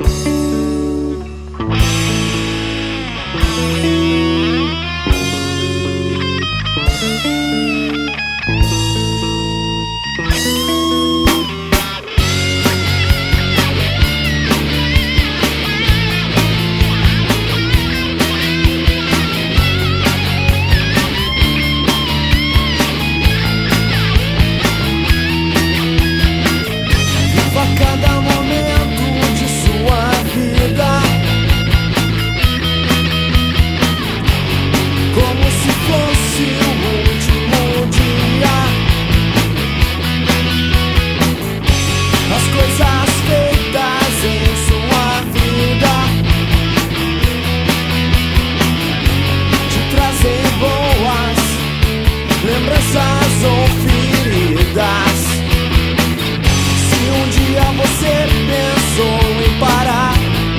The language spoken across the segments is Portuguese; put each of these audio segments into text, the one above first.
Lembranças ou feridas. Se um dia você pensou em parar,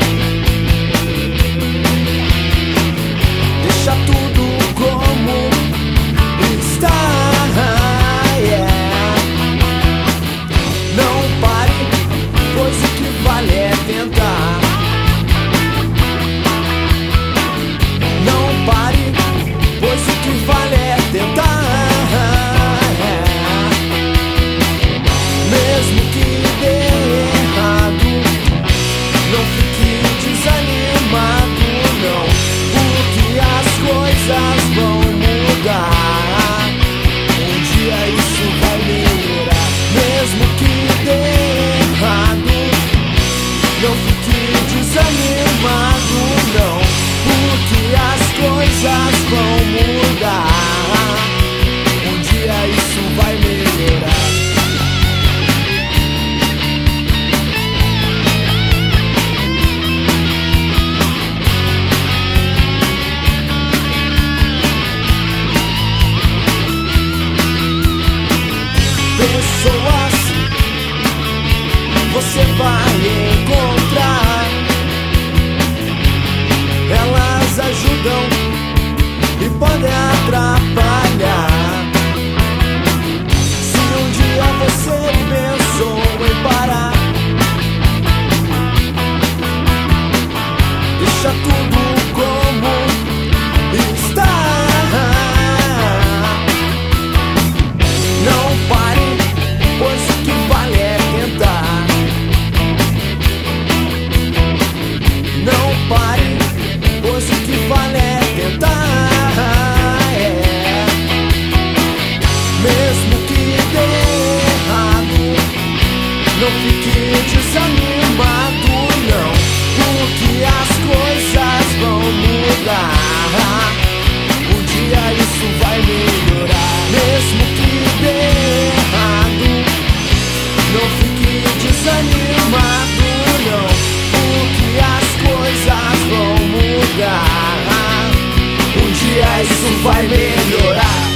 deixa tudo como está. Não pare, pois o que vale é tentar. Não pare, pois o que vale é tentar. Mesmo que dê errado, não fique desanimado, não, porque as coisas vão mudar. Um dia isso vai melhorar. Mesmo que dê errado, não fique desanimado, não, porque as coisas vão mudar. Um dia isso vai melhorar. Pessoas você vai encontrar, elas ajudam e podem atrapalhar. Se um dia você pensou em parar, deixa tudo como está. Não pare, pois o que vale é tentar. Não pare, pois o que vale é tentar. Mesmo que dê errado, não fique desanimado, não, porque as coisas vão mudar. Um dia isso vai melhorar. Mesmo que dê errado, não fique desanimado, não, porque as coisas vão mudar. Um dia isso vai melhorar.